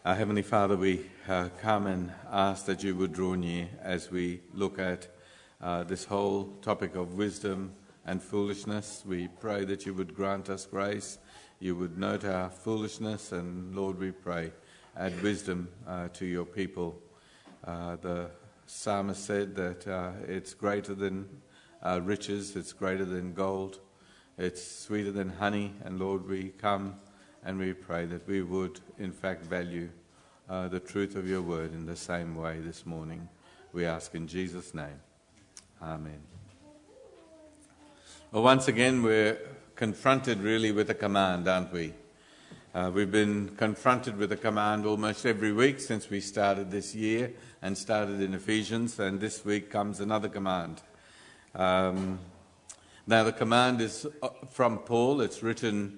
Our Heavenly Father, we come and ask that you would draw near as we look at this whole topic of wisdom and foolishness. We pray that you would grant us grace, you would note our foolishness, and Lord, we pray, add wisdom to your people. The psalmist said that it's greater than riches, it's greater than gold, it's sweeter than honey, and Lord, we come and we pray that we would, in fact, value the truth of your word in the same way this morning. We ask in Jesus' name. Amen. Well, once again, we're confronted really with a command, aren't we? We've been confronted with a command almost every week since we started this year and started in Ephesians, and this week comes another command. Now, the command is from Paul. It's written...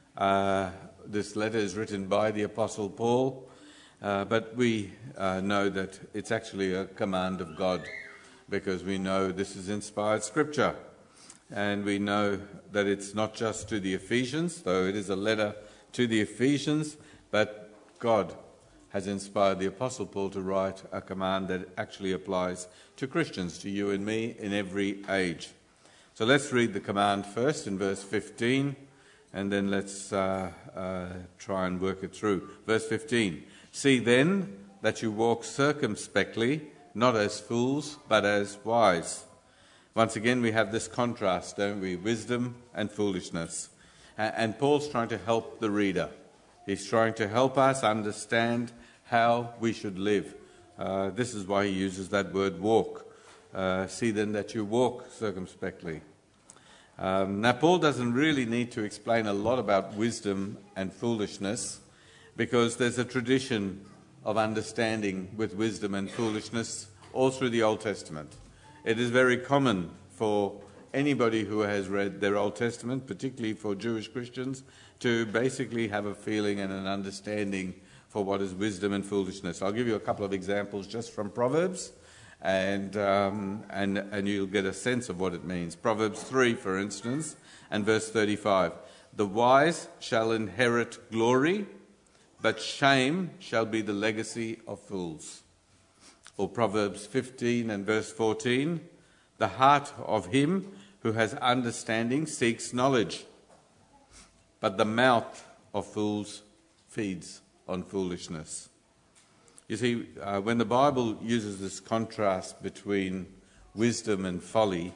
This letter is written by the Apostle Paul, but we know that it's actually a command of God because we know this is inspired scripture. And we know that it's not just to the Ephesians, though it is a letter to the Ephesians, but God has inspired the Apostle Paul to write a command that actually applies to Christians, to you and me, in every age. So let's read the command first in verse 15. And then let's try and work it through. Verse 15. See then that you walk circumspectly, not as fools, but as wise. Once again, we have this contrast, don't we? Wisdom and foolishness. And Paul's trying to help the reader. He's trying to help us understand how we should live. This is why he uses that word walk. See then that you walk circumspectly. Now, Paul doesn't really need to explain a lot about wisdom and foolishness because there's a tradition of understanding with wisdom and foolishness all through the Old Testament. It is very common for anybody who has read their Old Testament, particularly for Jewish Christians, to basically have a feeling and an understanding for what is wisdom and foolishness. I'll give you a couple of examples just from Proverbs. And you'll get a sense of what it means. Proverbs 3, for instance, and verse 35. The wise shall inherit glory, but shame shall be the legacy of fools. Or Proverbs 15 and verse 14. The heart of him who has understanding seeks knowledge, but the mouth of fools feeds on foolishness. You see, when the Bible uses this contrast between wisdom and folly,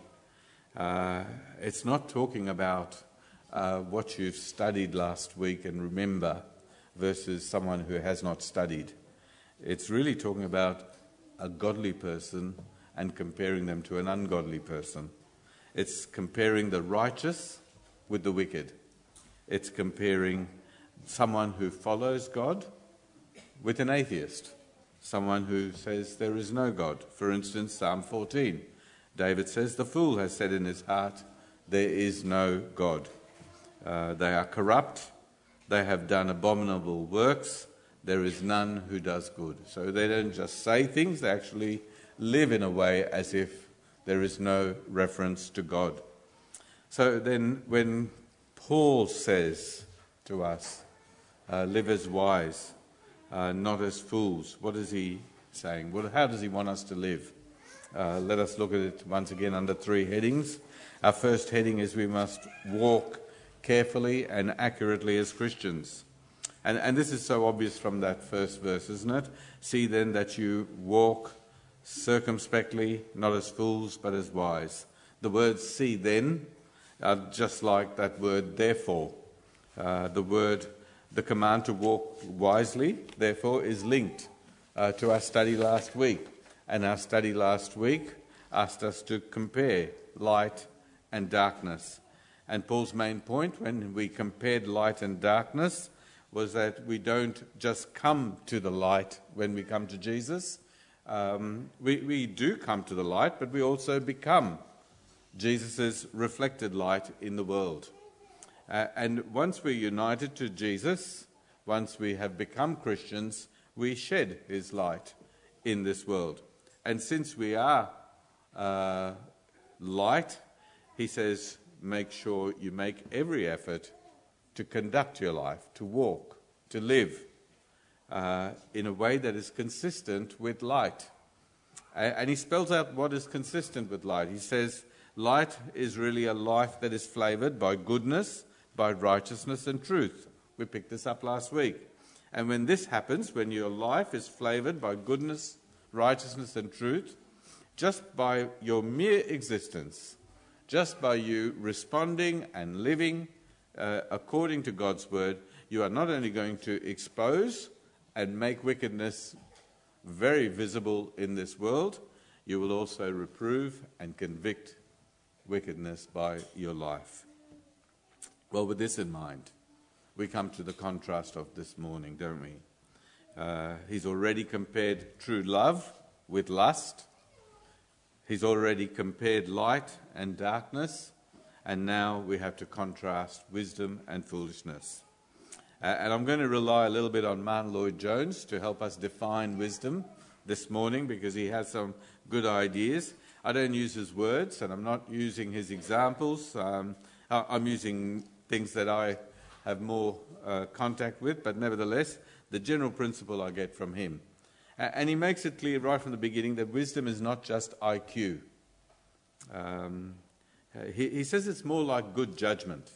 it's not talking about what you've studied last week and remember versus someone who has not studied. It's really talking about a godly person and comparing them to an ungodly person. It's comparing the righteous with the wicked. It's comparing someone who follows God with an atheist. Someone who says there is no God. For instance, Psalm 14. David says, the fool has said in his heart, there is no God. They are corrupt. They have done abominable works. There is none who does good. So they don't just say things, they actually live in a way as if there is no reference to God. So then when Paul says to us, live as wise, not as fools. What is he saying? Well, how does he want us to live? Let us look at it once again under three headings. Our first heading is we must walk carefully and accurately as Christians. And this is so obvious from that first verse, isn't it? See then that you walk circumspectly, not as fools, but as wise. The words see then are just like that word therefore. The command to walk wisely, therefore, is linked to our study last week. And our study last week asked us to compare light and darkness. And Paul's main point when we compared light and darkness was that we don't just come to the light when we come to Jesus. We do come to the light, but we also become Jesus' reflected light in the world. And once we're united to Jesus, once we have become Christians, we shed his light in this world. And since we are light, he says, make sure you make every effort to conduct your life, to walk, to live in a way that is consistent with light. And he spells out what is consistent with light. He says, light is really a life that is flavoured by goodness, by righteousness and truth. We picked this up last week. And when this happens, when your life is flavoured by goodness, righteousness and truth, just by your mere existence, just by you responding and living according to God's word, you are not only going to expose and make wickedness very visible in this world, you will also reprove and convict wickedness by your life. Well, with this in mind, we come to the contrast of this morning, don't we? He's already compared true love with lust. He's already compared light and darkness. And now we have to contrast wisdom and foolishness. And I'm going to rely a little bit on Martin Lloyd-Jones to help us define wisdom this morning, because he has some good ideas. I don't use his words, and I'm not using his examples. I'm using things that I have more contact with, but nevertheless, the general principle I get from him. And he makes it clear right from the beginning that wisdom is not just IQ. He says it's more like good judgment.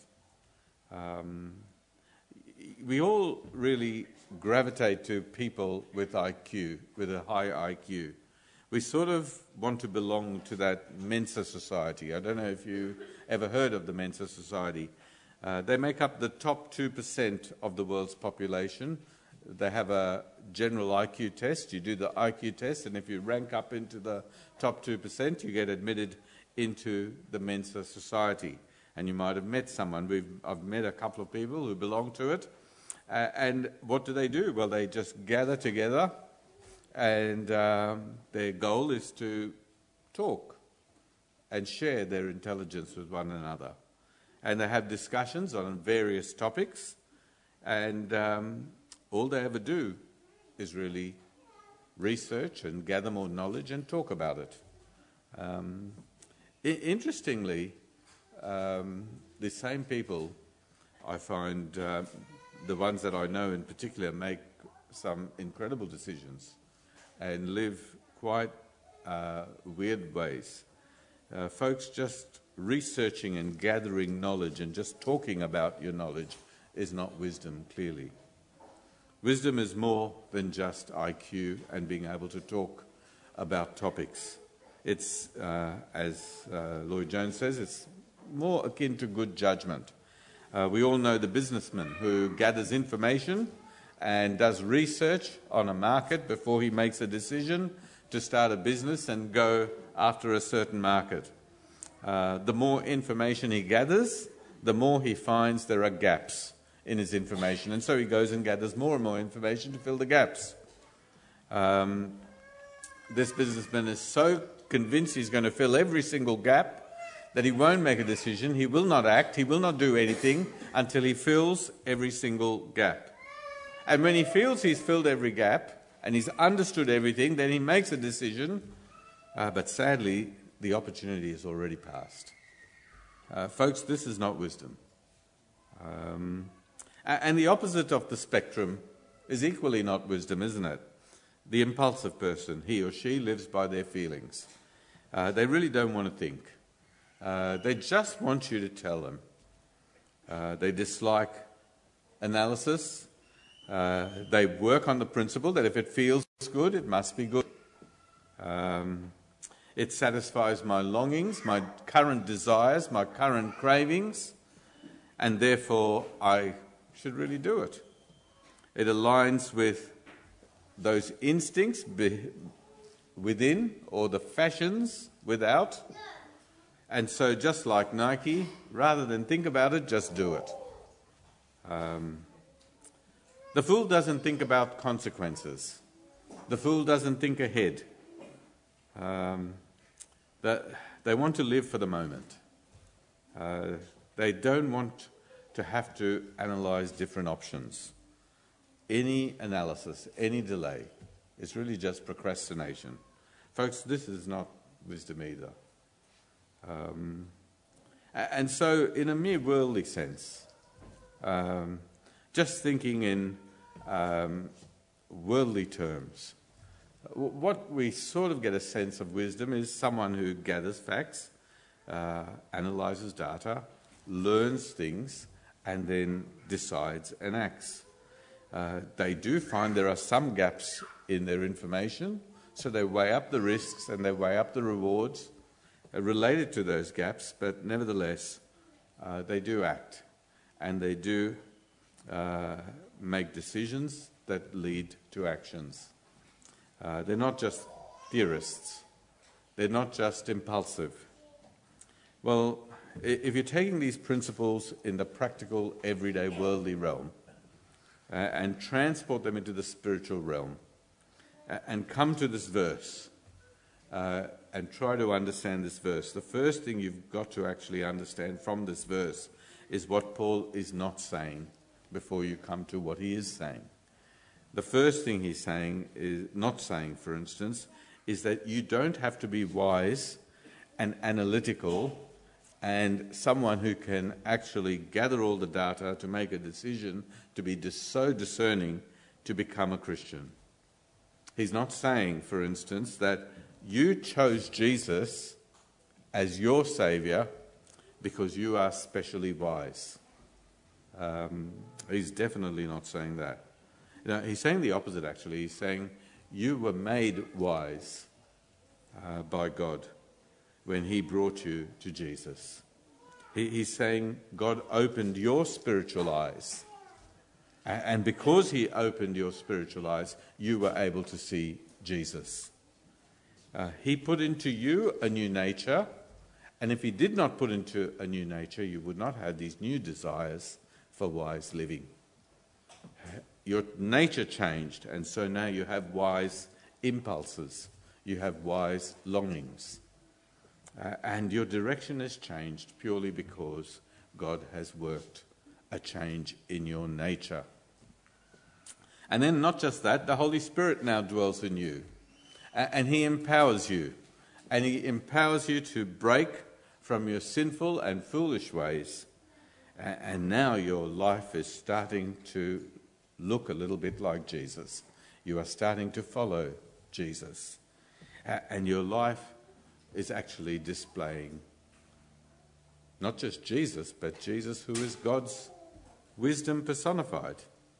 We all really gravitate to people with IQ, with a high IQ. We sort of want to belong to that Mensa Society. I don't know if you ever heard of the Mensa Society. They make up the top 2% of the world's population. They have a general IQ test. You do the IQ test, and if you rank up into the top 2%, you get admitted into the Mensa Society. And you might have met someone. I've met a couple of people who belong to it. And what do? Well, they just gather together, and their goal is to talk and share their intelligence with one another. And they have discussions on various topics, and all they ever do is really research and gather more knowledge and talk about it. Interestingly, the same people, I find, the ones that I know in particular, make some incredible decisions and live quite weird ways. Folks, just researching and gathering knowledge and just talking about your knowledge is not wisdom, clearly. Wisdom is more than just IQ and being able to talk about topics. It's, as Lloyd-Jones says, it's more akin to good judgment. We all know the businessman who gathers information and does research on a market before he makes a decision to start a business and go after a certain market. The more information he gathers, the more he finds there are gaps in his information, and so he goes and gathers more and more information to fill the gaps. This businessman is so convinced he's going to fill every single gap that he won't make a decision, he will not act, he will not do anything until he fills every single gap. And when he feels he's filled every gap and he's understood everything, then he makes a decision, but sadly, the opportunity has already passed. Folks, this is not wisdom. And the opposite of the spectrum is equally not wisdom, isn't it? The impulsive person, he or she lives by their feelings. They really don't want to think. They just want you to tell them. They dislike analysis. They work on the principle that if it feels good, it must be good. It satisfies my longings, my current desires, my current cravings, and therefore I should really do it. It aligns with those instincts within or the fashions without. And so just like Nike, rather than think about it, just do it. The fool doesn't think about consequences. The fool doesn't think ahead. They want to live for the moment. They don't want to have to analyse different options. Any analysis, any delay, is really just procrastination. Folks, this is not wisdom either. And so, in a mere worldly sense, just thinking in worldly terms. What we sort of get a sense of wisdom is someone who gathers facts, analyzes data, learns things, and then decides and acts. They do find there are some gaps in their information, so they weigh up the risks and they weigh up the rewards related to those gaps, but nevertheless, they do act and they do make decisions that lead to actions. They're not just theorists. They're not just impulsive. Well, if you're taking these principles in the practical, everyday, worldly realm and transport them into the spiritual realm and come to this verse and try to understand this verse, the first thing you've got to actually understand from this verse is what Paul is not saying before you come to what he is saying. The first thing he's saying, is not saying, for instance, is that you don't have to be wise and analytical and someone who can actually gather all the data to make a decision, to be so discerning to become a Christian. He's not saying, for instance, that you chose Jesus as your Saviour because you are specially wise. He's definitely not saying that. He's saying the opposite, actually. He's saying you were made wise by God when he brought you to Jesus. He's saying God opened your spiritual eyes. And because he opened your spiritual eyes, you were able to see Jesus. He put into you a new nature. And if he did not put into a new nature, you would not have these new desires for wise living. Your nature changed, and so now you have wise impulses. You have wise longings. And your direction has changed purely because God has worked a change in your nature. And then not just that, the Holy Spirit now dwells in you. And he empowers you. And he empowers you to break from your sinful and foolish ways. And now your life is starting to look a little bit like Jesus. You are starting to follow Jesus. And your life is actually displaying not just Jesus, but Jesus who is God's wisdom personified.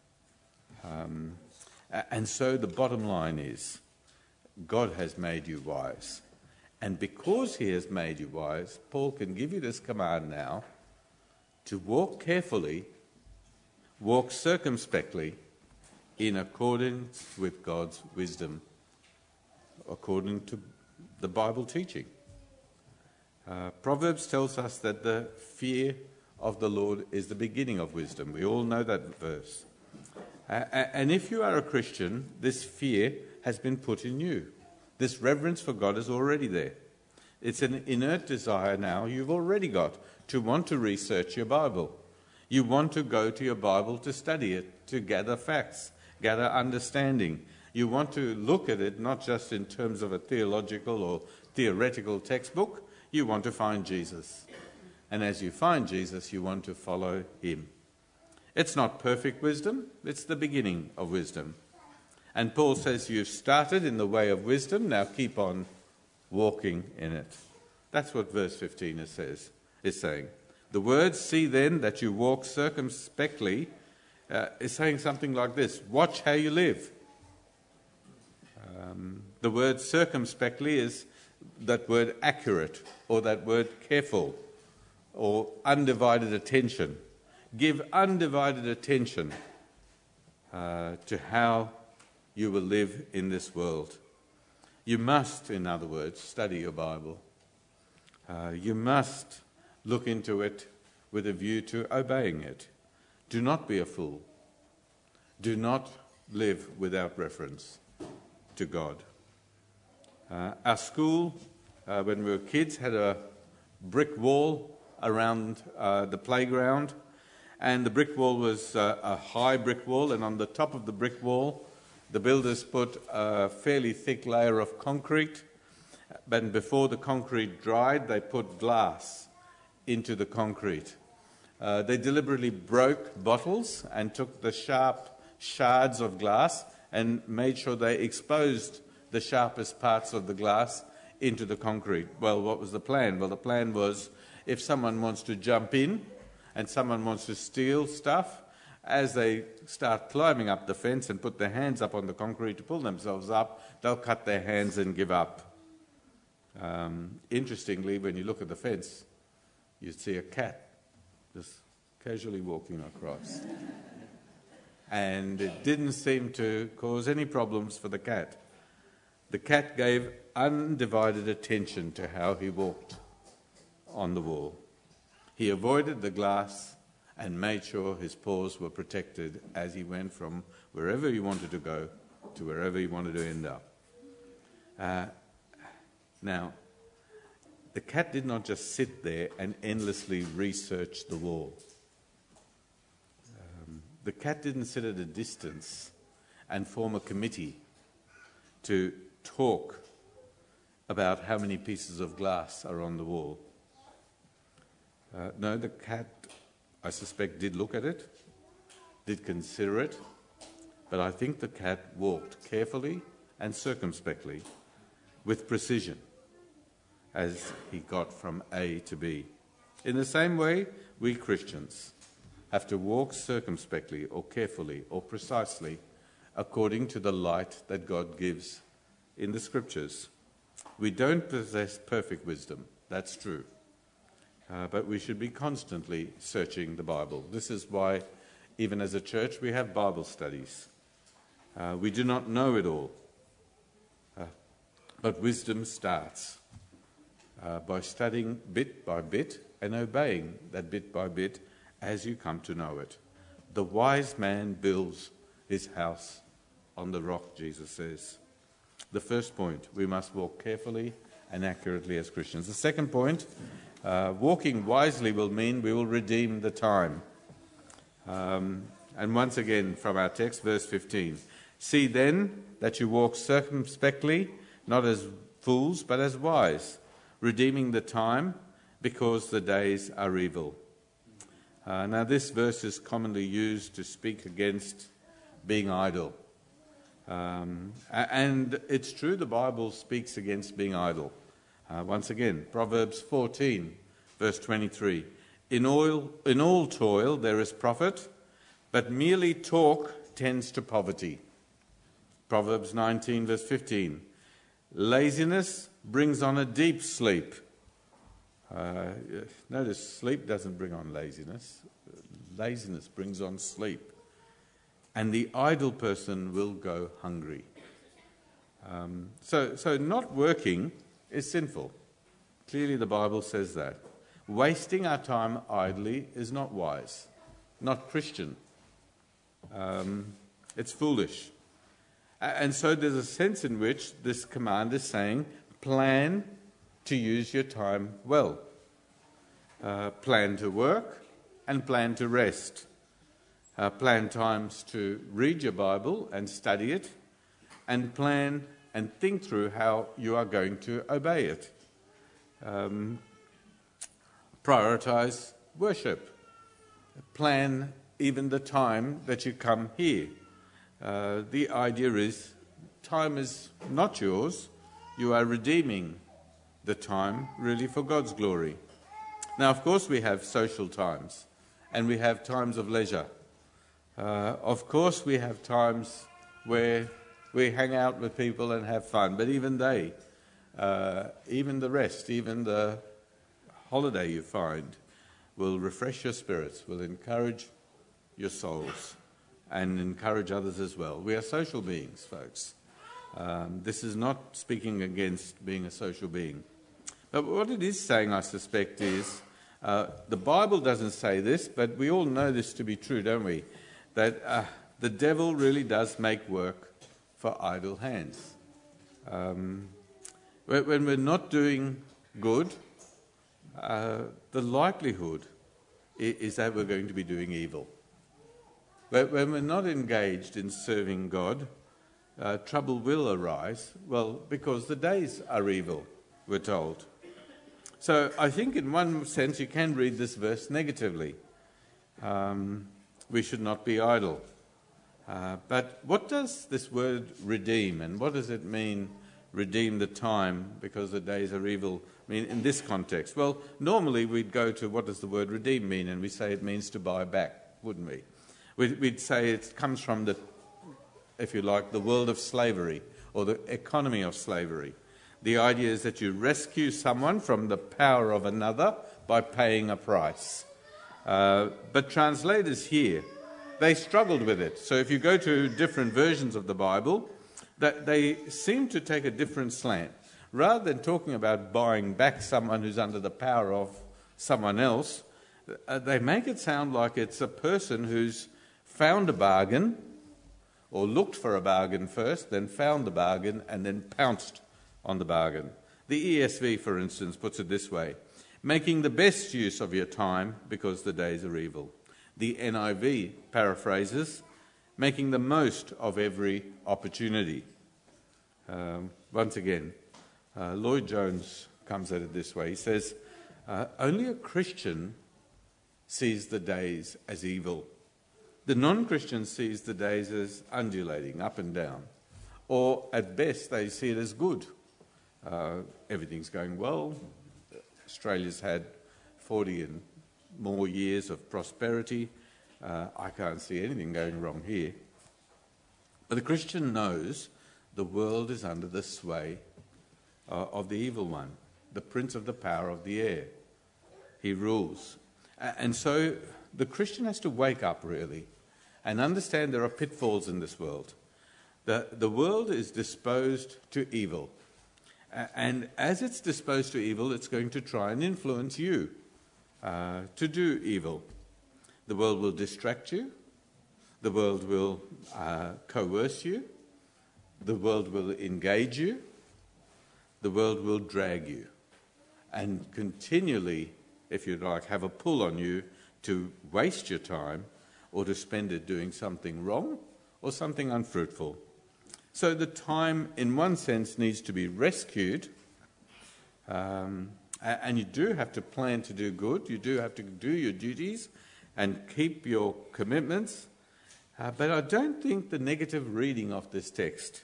And so the bottom line is, God has made you wise. And because he has made you wise, Paul can give you this command now to walk carefully, walk circumspectly in accordance with God's wisdom, according to the Bible teaching. Proverbs tells us that the fear of the Lord is the beginning of wisdom. We all know that verse. And if you are a Christian, this fear has been put in you. This reverence for God is already there. It's an inert desire now you've already got to want to research your Bible. You want to go to your Bible to study it, to gather facts, gather understanding. You want to look at it not just in terms of a theological or theoretical textbook. You want to find Jesus. And as you find Jesus, you want to follow him. It's not perfect wisdom. It's the beginning of wisdom. And Paul says you've started in the way of wisdom. Now keep on walking in it. That's what verse 15 is saying. The word, see then that you walk circumspectly, is saying something like this. Watch how you live. The word circumspectly is that word accurate, or that word careful, or undivided attention. Give undivided attention to how you will live in this world. You must, in other words, study your Bible. You must look into it with a view to obeying it. Do not be a fool. Do not live without reference to God. Our school, when we were kids, had a brick wall around the playground, and the brick wall was a high brick wall, and on the top of the brick wall, the builders put a fairly thick layer of concrete, but before the concrete dried, they put glass into the concrete. They deliberately broke bottles and took the sharp shards of glass and made sure they exposed the sharpest parts of the glass into the concrete. Well, what was the plan? Well, the plan was if someone wants to jump in and someone wants to steal stuff, as they start climbing up the fence and put their hands up on the concrete to pull themselves up, they'll cut their hands and give up. Interestingly, when you look at the fence, you see a cat just casually walking across. And it didn't seem to cause any problems for the cat. The cat gave undivided attention to how he walked on the wall. He avoided the glass and made sure his paws were protected as he went from wherever he wanted to go to wherever he wanted to end up. Now, the cat did not just sit there and endlessly research the wall. The cat didn't sit at a distance and form a committee to talk about how many pieces of glass are on the wall. No, the cat, I suspect, did look at it, did consider it, but I think the cat walked carefully and circumspectly, with precision, as he got from A to B. In the same way, we Christians have to walk circumspectly or carefully or precisely according to the light that God gives in the Scriptures. We don't possess perfect wisdom, that's true. But we should be constantly searching the Bible. This is why, even as a church, we have Bible studies. We do not know it all. But wisdom starts by studying bit by bit and obeying that bit by bit as you come to know it. The wise man builds his house on the rock, Jesus says. The first point, we must walk carefully and accurately as Christians. The second point, walking wisely will mean we will redeem the time. And once again from our text, verse 15. See then that you walk circumspectly, not as fools, but as wise, redeeming the time, because the days are evil. Now this verse is commonly used to speak against being idle. And it's true, the Bible speaks against being idle. Once again, Proverbs 14, verse 23. In all toil there is profit, but merely talk tends to poverty. Proverbs 19, verse 15. Laziness brings on a deep sleep. Notice, sleep doesn't bring on laziness. Laziness brings on sleep. And the idle person will go hungry. So not working is sinful. Clearly the Bible says that. Wasting our time idly is not wise, not Christian. It's foolish. And so there's a sense in which this command is saying, plan to use your time well. Plan to work and plan to rest. Plan times to read your Bible and study it, and plan and think through how you are going to obey it. Prioritize worship. Plan even the time that you come here. The idea is time is not yours. You are redeeming the time really for God's glory. Now, of course, we have social times and we have times of leisure. Of course, we have times where we hang out with people and have fun, but even even the rest, even the holiday you find will refresh your spirits, will encourage your souls and encourage others as well. We are social beings, folks. This is not speaking against being a social being. But what it is saying, I suspect, is the Bible doesn't say this, but we all know this to be true, don't we? That the devil really does make work for idle hands. When we're not doing good, the likelihood is that we're going to be doing evil. But when we're not engaged in serving God, trouble will arise, well, because the days are evil, we're told. So I think in one sense you can read this verse negatively. We should not be idle. But what does this word redeem, and what does it mean, redeem the time because the days are evil, mean in this context? Well, normally we'd go to what does the word redeem mean, and we say it means to buy back, wouldn't we? We'd say it comes from the, if you like, the world of slavery or the economy of slavery. The idea is that you rescue someone from the power of another by paying a price. But translators here, they struggled with it. So if you go to different versions of the Bible, that they seem to take a different slant. Rather than talking about buying back someone who's under the power of someone else, they make it sound like it's a person who's found a bargain, or looked for a bargain first, then found the bargain, and then pounced on the bargain. The ESV, for instance, puts it this way: making the best use of your time because the days are evil. The NIV paraphrases, making the most of every opportunity. Once again, Lloyd Jones comes at it this way. He says, only a Christian sees the days as evil. The non-Christian sees the days as undulating, up and down. Or at best, they see it as good. Everything's going well. Australia's had 40 and more years of prosperity. I can't see anything going wrong here. But the Christian knows the world is under the sway of the evil one, the prince of the power of the air. He rules. And so the Christian has to wake up, really, and understand there are pitfalls in this world. The world is disposed to evil. And as it's disposed to evil, it's going to try and influence you to do evil. The world will distract you. The world will coerce you. The world will engage you. The world will drag you. And continually, if you like, have a pull on you to waste your time or to spend it doing something wrong or something unfruitful. So the time, in one sense, needs to be rescued. And you do have to plan to do good. You do have to do your duties and keep your commitments. But I don't think the negative reading of this text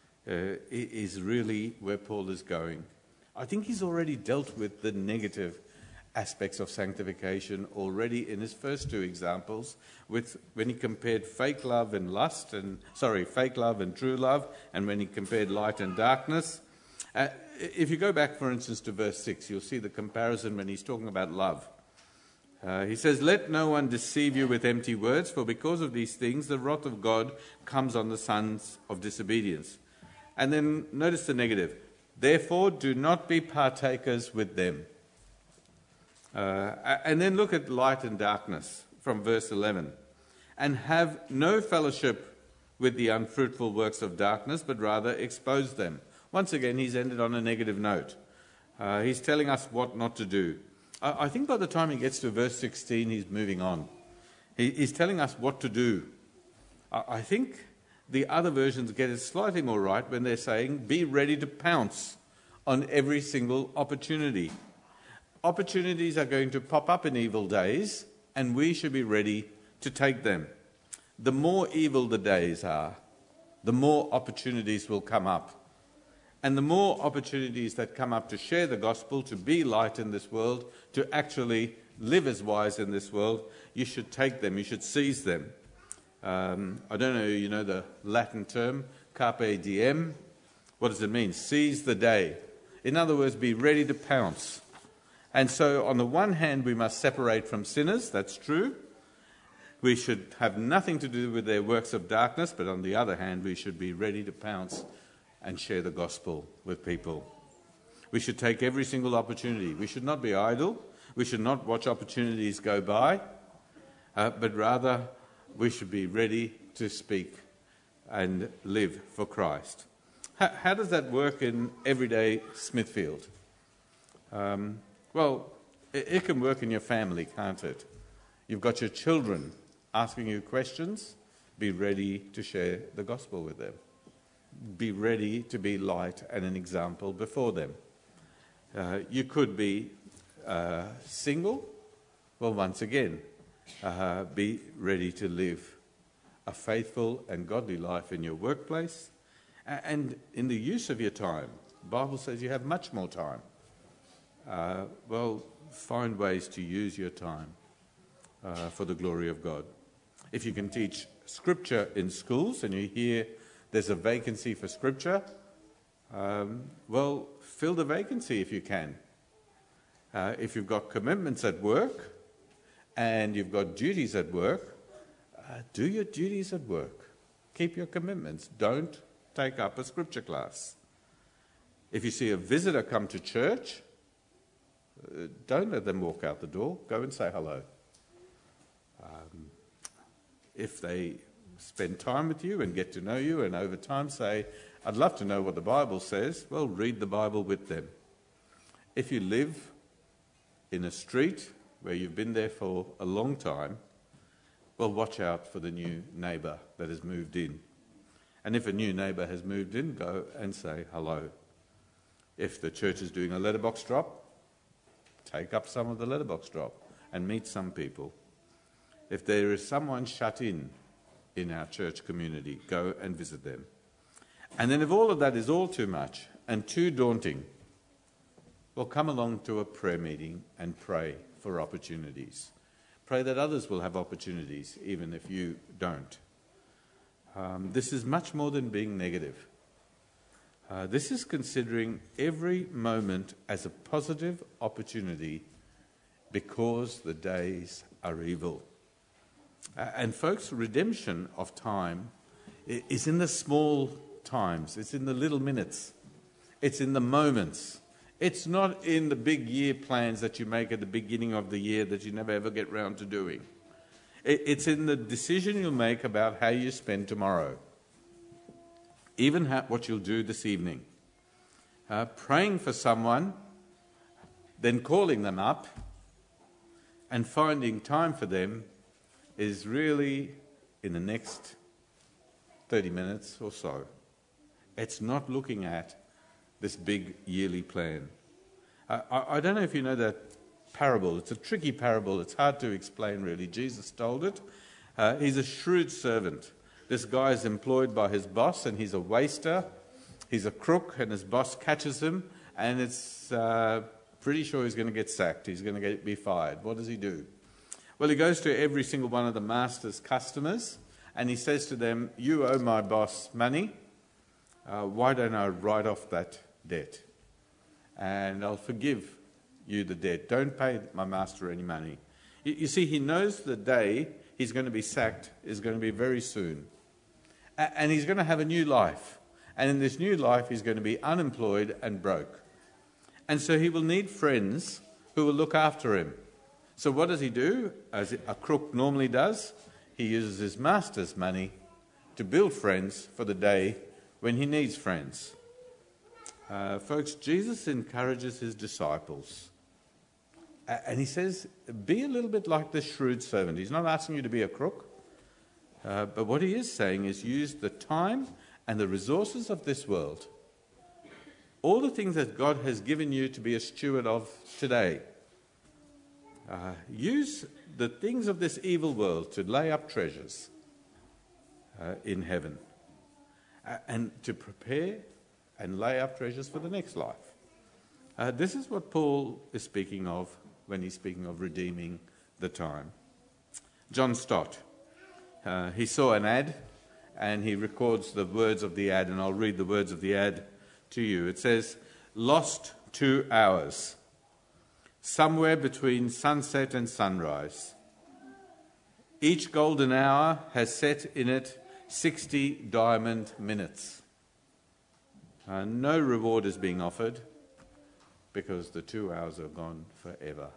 is really where Paul is going. I think he's already dealt with the negative aspects of sanctification already in his first two examples, when he compared fake love and true love, and when he compared light and darkness. If you go back, for instance, to verse 6, you'll see the comparison when he's talking about love. He says, "Let no one deceive you with empty words, for because of these things the wrath of God comes on the sons of disobedience." And then notice the negative. "Therefore do not be partakers with them." And then look at light and darkness from verse 11. "And have no fellowship with the unfruitful works of darkness, but rather expose them." Once again, he's ended on a negative note. He's telling us what not to do. I think by the time he gets to verse 16, he's moving on. He's telling us what to do. I think the other versions get it slightly more right when they're saying, be ready to pounce on every single opportunity. Opportunities are going to pop up in evil days, and we should be ready to take them. The more evil the days are, the more opportunities will come up. And the more opportunities that come up to share the gospel, to be light in this world, to actually live as wise in this world, you should take them, you should seize them. I don't know, you know the Latin term, carpe diem. What does it mean? Seize the day. In other words, be ready to pounce. And so on the one hand, we must separate from sinners, that's true. We should have nothing to do with their works of darkness, but on the other hand, we should be ready to pounce and share the gospel with people. We should take every single opportunity. We should not be idle. We should not watch opportunities go by, but rather we should be ready to speak and live for Christ. How does that work in everyday Smithfield? Well, it can work in your family, can't it? You've got your children asking you questions. Be ready to share the gospel with them. Be ready to be light and an example before them. You could be single. Well, once again, be ready to live a faithful and godly life in your workplace and in the use of your time. The Bible says you have much more time. Well, find ways to use your time for the glory of God. If you can teach Scripture in schools and you hear there's a vacancy for Scripture, well, fill the vacancy if you can. If you've got commitments at work and you've got duties at work, do your duties at work. Keep your commitments. Don't take up a Scripture class. If you see a visitor come to church, don't let them walk out the door. Go and say hello. If they spend time with you and get to know you and over time say, I'd love to know what the Bible says, well, read the Bible with them. If you live in a street where you've been there for a long time, well, watch out for the new neighbour that has moved in. And if a new neighbour has moved in, go and say hello. If the church is doing a letterbox drop, take up some of the letterbox drop and meet some people. If there is someone shut in our church community, go and visit them. And then if all of that is all too much and too daunting, well, come along to a prayer meeting and pray for opportunities. Pray that others will have opportunities, even if you don't. This is much more than being negative. This is considering every moment as a positive opportunity because the days are evil. And folks, redemption of time is in the small times. It's in the little minutes. It's in the moments. It's not in the big year plans that you make at the beginning of the year that you never ever get round to doing. It's in the decision you'll make about how you spend tomorrow. Even what you'll do this evening. Praying for someone, then calling them up and finding time for them is really in the next 30 minutes or so. It's not looking at this big yearly plan. I don't know if you know that parable. It's a tricky parable. It's hard to explain, really. Jesus told it. He's a shrewd servant. This guy is employed by his boss, and he's a waster. He's a crook, and his boss catches him, and it's pretty sure he's going to get sacked. He's going to be fired. What does he do? Well, he goes to every single one of the master's customers, and he says to them, you owe my boss money. Why don't I write off that debt? And I'll forgive you the debt. Don't pay my master any money. You see, he knows the day he's going to be sacked is going to be very soon. And he's going to have a new life. And in this new life, he's going to be unemployed and broke. And so he will need friends who will look after him. So what does he do? As a crook normally does, he uses his master's money to build friends for the day when he needs friends. Folks, Jesus encourages his disciples. And he says, be a little bit like the shrewd servant. He's not asking you to be a crook. But what he is saying is use the time and the resources of this world. All the things that God has given you to be a steward of today. Use the things of this evil world to lay up treasures in heaven. And to prepare and lay up treasures for the next life. This is what Paul is speaking of when he's speaking of redeeming the time. John Stott, he saw an ad and he records the words of the ad, and I'll read the words of the ad to you. It says, lost 2 hours, somewhere between sunset and sunrise. Each golden hour has set in it 60 diamond minutes. No reward is being offered because the 2 hours are gone forever.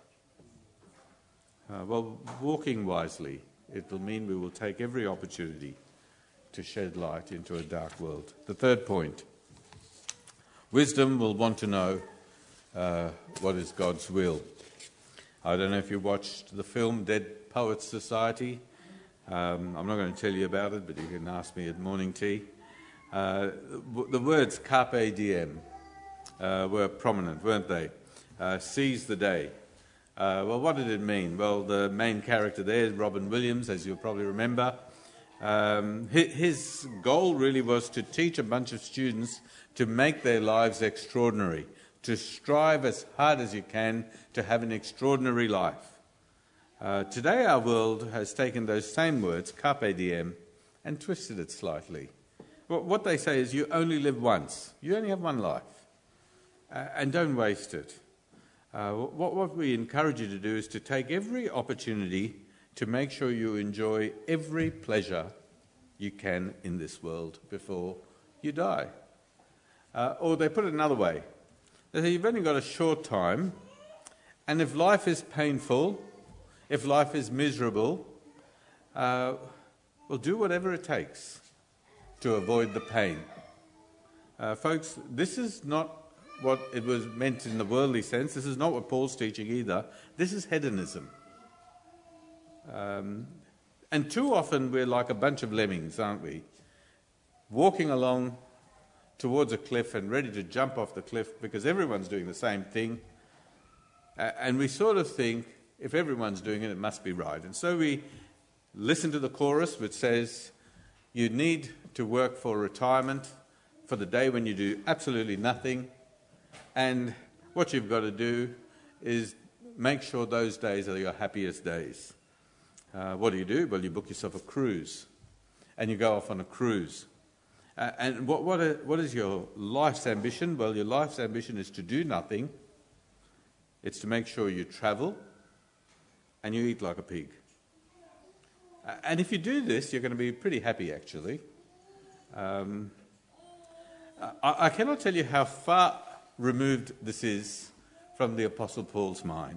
Well, walking wisely, it will mean we will take every opportunity to shed light into a dark world. The third point, wisdom will want to know what is God's will. I don't know if you watched the film Dead Poets Society. I'm not going to tell you about it, but you can ask me at morning tea. The words carpe diem were prominent, weren't they? Seize the day. Well, what did it mean? Well, the main character there is Robin Williams, as you'll probably remember. His goal really was to teach a bunch of students to make their lives extraordinary, to strive as hard as you can to have an extraordinary life. Today our world has taken those same words, carpe diem, and twisted it slightly. What they say is you only live once. You only have one life. And don't waste it. What we encourage you to do is to take every opportunity to make sure you enjoy every pleasure you can in this world before you die. Or they put it another way. They say you've only got a short time, and if life is painful, if life is miserable, well, do whatever it takes to avoid the pain. Folks, this is not what it was meant in the worldly sense. This is not what Paul's teaching either. This is hedonism. And too often we're like a bunch of lemmings, aren't we? Walking along towards a cliff and ready to jump off the cliff because everyone's doing the same thing. And we sort of think, if everyone's doing it, it must be right. And so we listen to the chorus which says, you need to work for retirement, for the day when you do absolutely nothing. And what you've got to do is make sure those days are your happiest days. What do? Well, you book yourself a cruise, and you go off on a cruise. And what is your life's ambition? Well, your life's ambition is to do nothing. It's to make sure you travel, and you eat like a pig. And if you do this, you're going to be pretty happy, actually. I cannot tell you how far removed this is from the Apostle Paul's mind.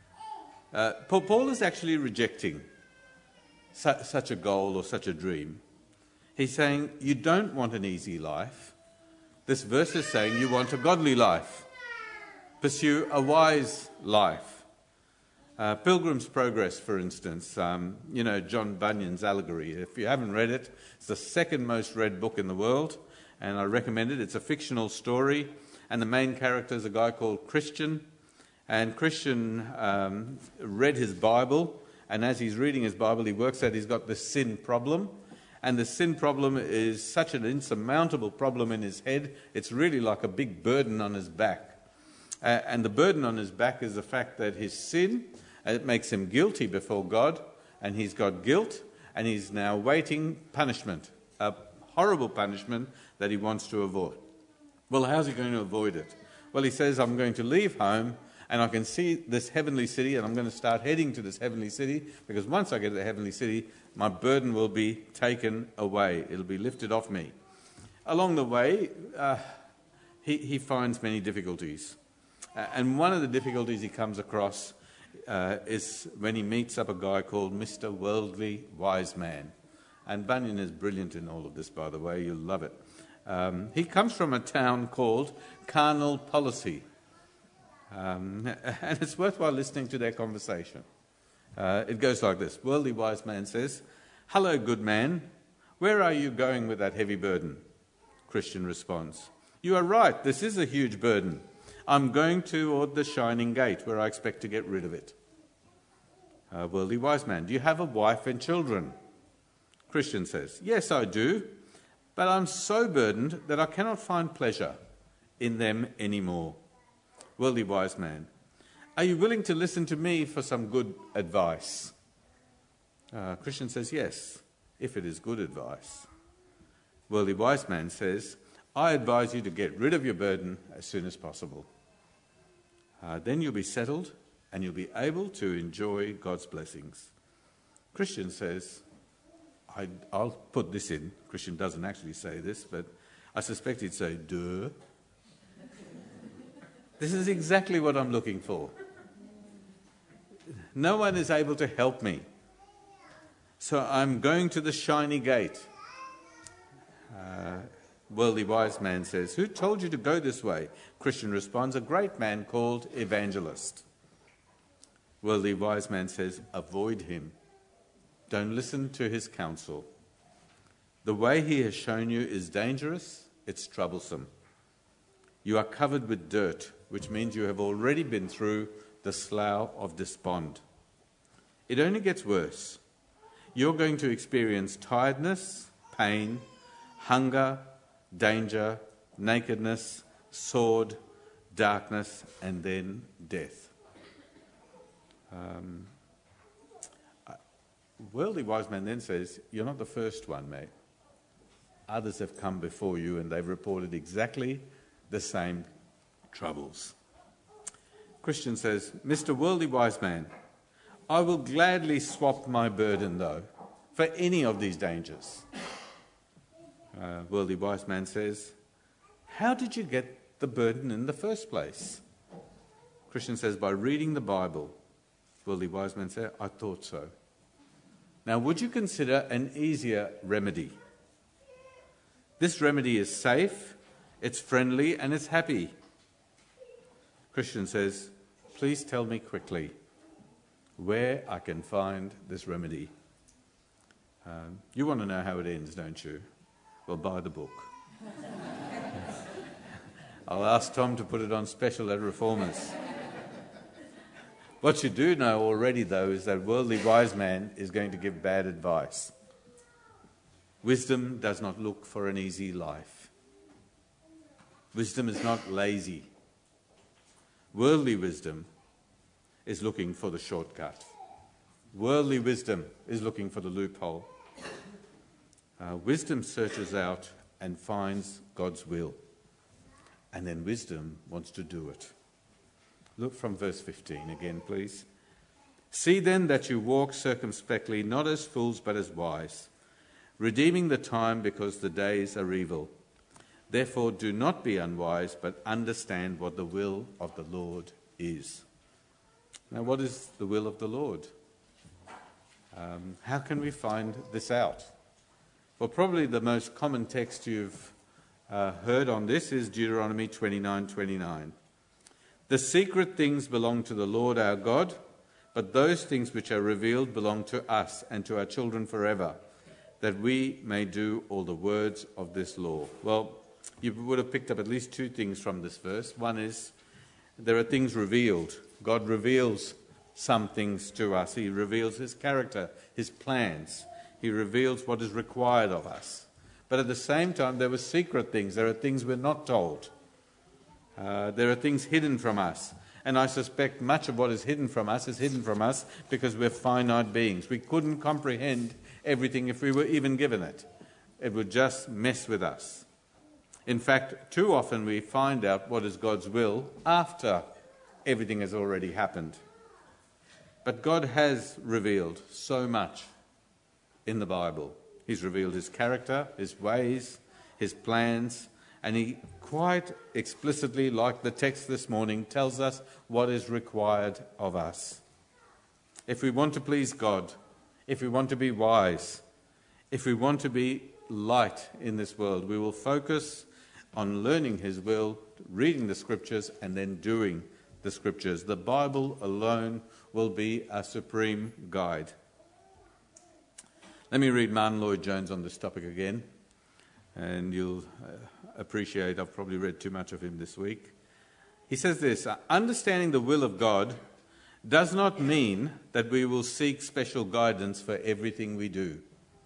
Paul is actually rejecting such a goal or such a dream. He's saying, you don't want an easy life. This verse is saying you want a godly life. Pursue a wise life. Pilgrim's Progress, for instance, John Bunyan's Allegory. If you haven't read it, it's the second most read book in the world, and I recommend it. It's a fictional story, and the main character is a guy called Christian. And Christian read his Bible, and as he's reading his Bible, he works out he's got the sin problem. And the sin problem is such an insurmountable problem in his head, it's really like a big burden on his back. And the burden on his back is the fact that his sin, it makes him guilty before God, and he's got guilt, and he's now waiting punishment, a horrible punishment that he wants to avoid. Well, how's he going to avoid it? Well, he says, I'm going to leave home, and I can see this heavenly city, and I'm going to start heading to this heavenly city, because once I get to the heavenly city, my burden will be taken away. It'll be lifted off me. Along the way, he finds many difficulties. And one of the difficulties he comes across is when he meets up a guy called Mr. Worldly Wise Man. And Bunyan is brilliant in all of this, by the way. You'll love it. He comes from a town called Carnal Policy. And it's worthwhile listening to their conversation. It goes like this. Worldly Wise Man says, "Hello, good man. Where are you going with that heavy burden?" Christian responds, "You are right. This is a huge burden. I'm going toward the shining gate where I expect to get rid of it." Worldly Wise Man, "Do you have a wife and children?" Christian says, "Yes, I do, but I'm so burdened that I cannot find pleasure in them anymore." Worldly Wise Man, "Are you willing to listen to me for some good advice?" Christian says, "Yes, if it is good advice." Worldly Wise Man says, "I advise you to get rid of your burden as soon as possible. Then you'll be settled and you'll be able to enjoy God's blessings." Christian says, I'll put this in. Christian doesn't actually say this, but I suspect he'd say, "Duh. This is exactly what I'm looking for. No one is able to help me. So I'm going to the shiny gate." Worldly Wise Man says, "Who told you to go this way?" Christian responds, "A great man called Evangelist." Worldly Wise Man says, "Avoid him. Don't listen to his counsel. The way he has shown you is dangerous, it's troublesome. You are covered with dirt, which means you have already been through the slough of despond. It only gets worse. you're going to experience tiredness, pain, hunger, danger, nakedness, sword, darkness, and then death. Worldly Wise Man then says, you're not the first one, mate. Others have come before you and they've reported exactly the same troubles. Christian says, Mr. Worldly Wise Man, I will gladly swap my burden, though, for any of these dangers. Worldly Wise Man says, how did you get the burden in the first place? Christian says, by reading the Bible. Worldly Wise Man says, I thought so. Now, would you consider an easier remedy? This remedy is safe, it's friendly, and it's happy. Christian says, please tell me quickly where I can find this remedy. You want to know how it ends, don't you? Well, buy the book. I'll ask Tom to put it on special at Reformers. What you do know already, though, is that Worldly Wise Man is going to give bad advice. Wisdom does not look for an easy life. Wisdom is not lazy. Worldly wisdom is looking for the shortcut. Worldly wisdom is looking for the loophole. Wisdom searches out and finds God's will. And then wisdom wants to do it. Look from verse 15 again, please. See then that you walk circumspectly, not as fools but as wise, redeeming the time because the days are evil. Therefore do not be unwise, but understand what the will of the Lord is. Now, what is the will of the Lord? How can we find this out? Well, probably the most common text you've heard on this is Deuteronomy 29:29. The secret things belong to the Lord our God, but those things which are revealed belong to us and to our children forever, that we may do all the words of this law. Well, you would have picked up at least two things from this verse. One is there are things revealed. God reveals some things to us. He reveals his character, his plans. He reveals what is required of us. But at the same time, there were secret things. There are things we're not told. There are things hidden from us. And I suspect much of what is hidden from us because we're finite beings. We couldn't comprehend everything if we were even given it. It would just mess with us. In fact, too often we find out what is God's will after everything has already happened. But God has revealed so much in the Bible. He's revealed his character, his ways, his plans, and he quite explicitly, like the text this morning, tells us what is required of us. If we want to please God, if we want to be wise, if we want to be light in this world, we will focus on learning his will, reading the scriptures, and then doing the scriptures. The Bible alone will be our supreme guide. Let me read Martin Lloyd-Jones on this topic again, and you'll appreciate I've probably read too much of him this week. He says this: understanding the will of God does not mean that we will seek special guidance for everything we do.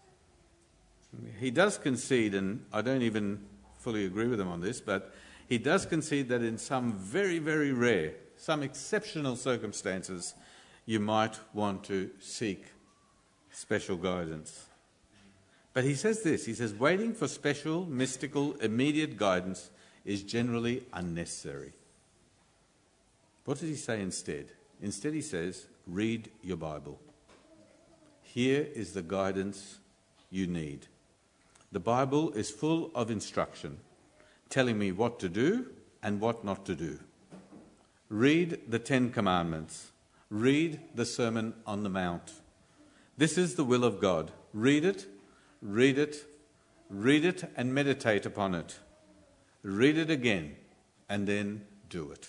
He does concede, and I don't even fully agree with him on this, but he does concede that in some very, very rare, some exceptional circumstances, you might want to seek special guidance. But he says this, he says, waiting for special, mystical, immediate guidance is generally unnecessary. What does he say instead? Instead he says, read your Bible. Here is the guidance you need. The Bible is full of instruction, telling me what to do and what not to do. Read the 10 Commandments. Read the Sermon on the Mount. This is the will of God. Read it, read it, read it and meditate upon it. Read it again and then do it.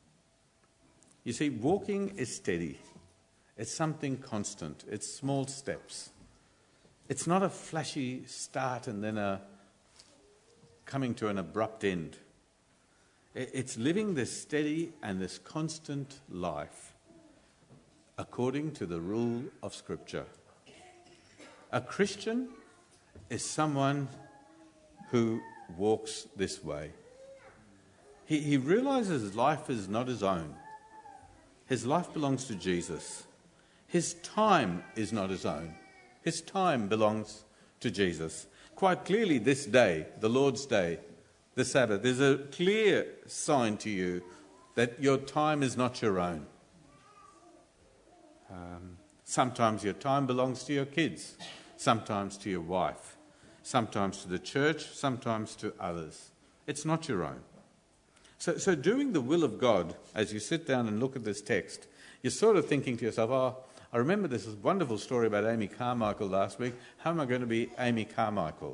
You see, walking is steady. It's something constant. It's small steps. It's not a flashy start and then a coming to an abrupt end. It's living this steady and this constant life according to the rule of Scripture. A Christian is someone who walks this way. He realizes life is not his own. His life belongs to Jesus. His time is not his own. His time belongs to Jesus. Quite clearly this day, the Lord's Day, the Sabbath, is a clear sign to you that your time is not your own. Sometimes your time belongs to your kids, sometimes to your wife, sometimes to the church, sometimes to others. It's not your own. So doing the will of God, as you sit down and look at this text, you're sort of thinking to yourself, I remember this wonderful story about Amy Carmichael last week. How am I going to be Amy Carmichael?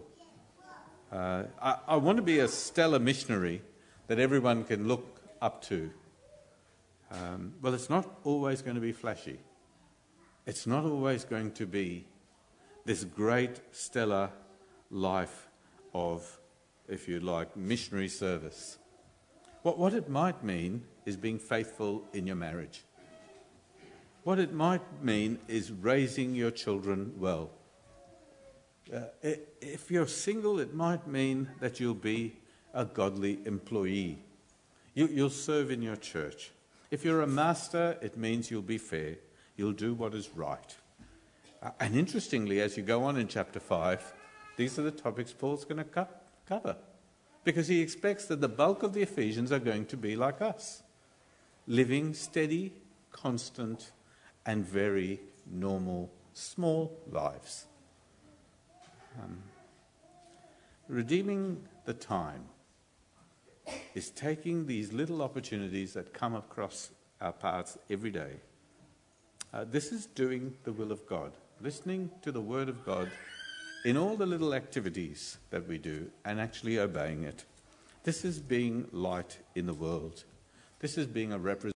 I want to be a stellar missionary that everyone can look up to. Well, it's not always going to be flashy. It's not always going to be this great stellar life of, if you like, missionary service. What it might mean is being faithful in your marriage. What it might mean is raising your children well. If you're single, it might mean that you'll be a godly employee. You'll serve in your church. If you're a master, it means you'll be fair. You'll do what is right. And interestingly, as you go on in chapter 5, these are the topics Paul's going to cover. Because he expects that the bulk of the Ephesians are going to be like us, living steady, constant, and very normal, small lives. Redeeming the time is taking these little opportunities that come across our paths every day. This is doing the will of God, listening to the word of God in all the little activities that we do and actually obeying it. This is being light in the world. This is being a representative